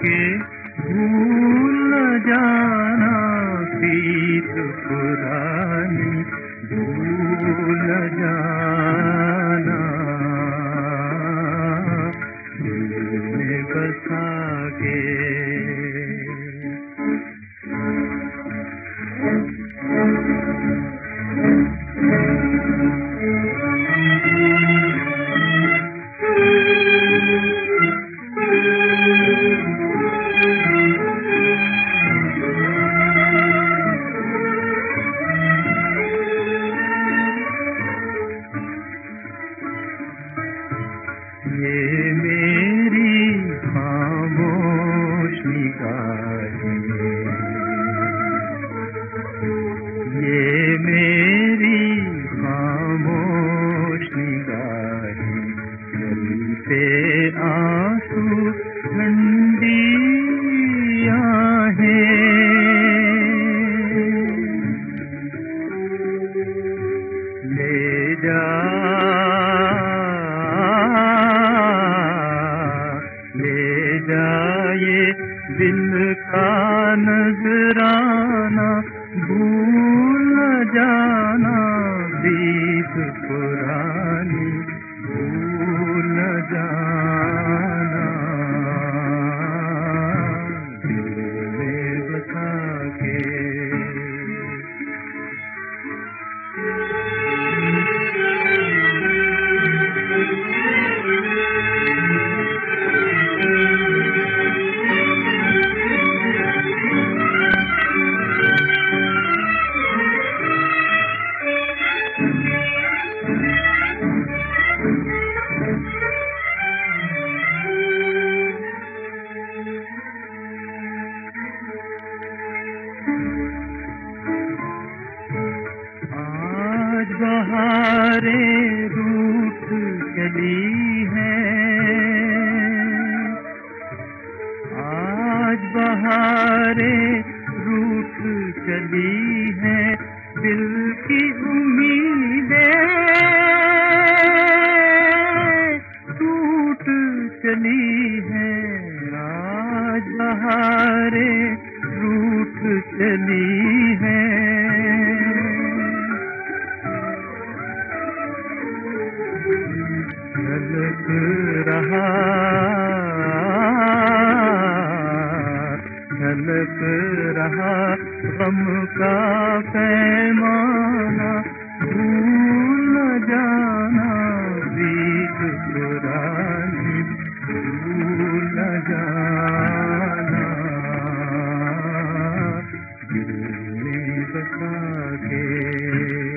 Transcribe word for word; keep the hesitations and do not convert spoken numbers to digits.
के भूल न जाना प्रीत पुरानी, भूल न जाना दिल में बसा के। ये मेरी खामोश निगाहें, ये मेरी खामोश निगाहें, जलते आंसू ठंडी आहें, ले जा ले जाए दिल का नजराना, भूल न जाना प्रीत पुरानी, भूल न जाना दिल में बसा के। आज बहारें रूठ चली हैं, आज बहारें रूठ चली हैं, दिल की उम्मीदें टूट चली हैं, आज बहारें रूठ चली हैं, झलक रहा झलक रहा गम का पैमाना, भूल न जाना प्रीत पुरानी, भूल न जाना दिल में बसा के।